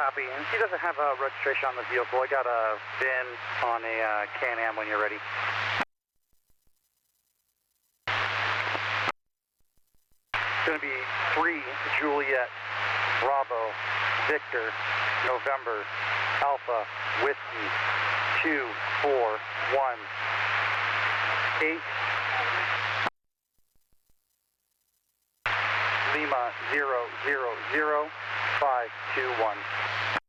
Copy. And he doesn't have a registration on the vehicle. I got a VIN on a Can-Am when you're ready. It's going to be 3 Juliet, Bravo, Victor, November, Alpha, Whiskey, 2, 4, 1, 8, Lima, 0, 0, 0, 5, 2, 1.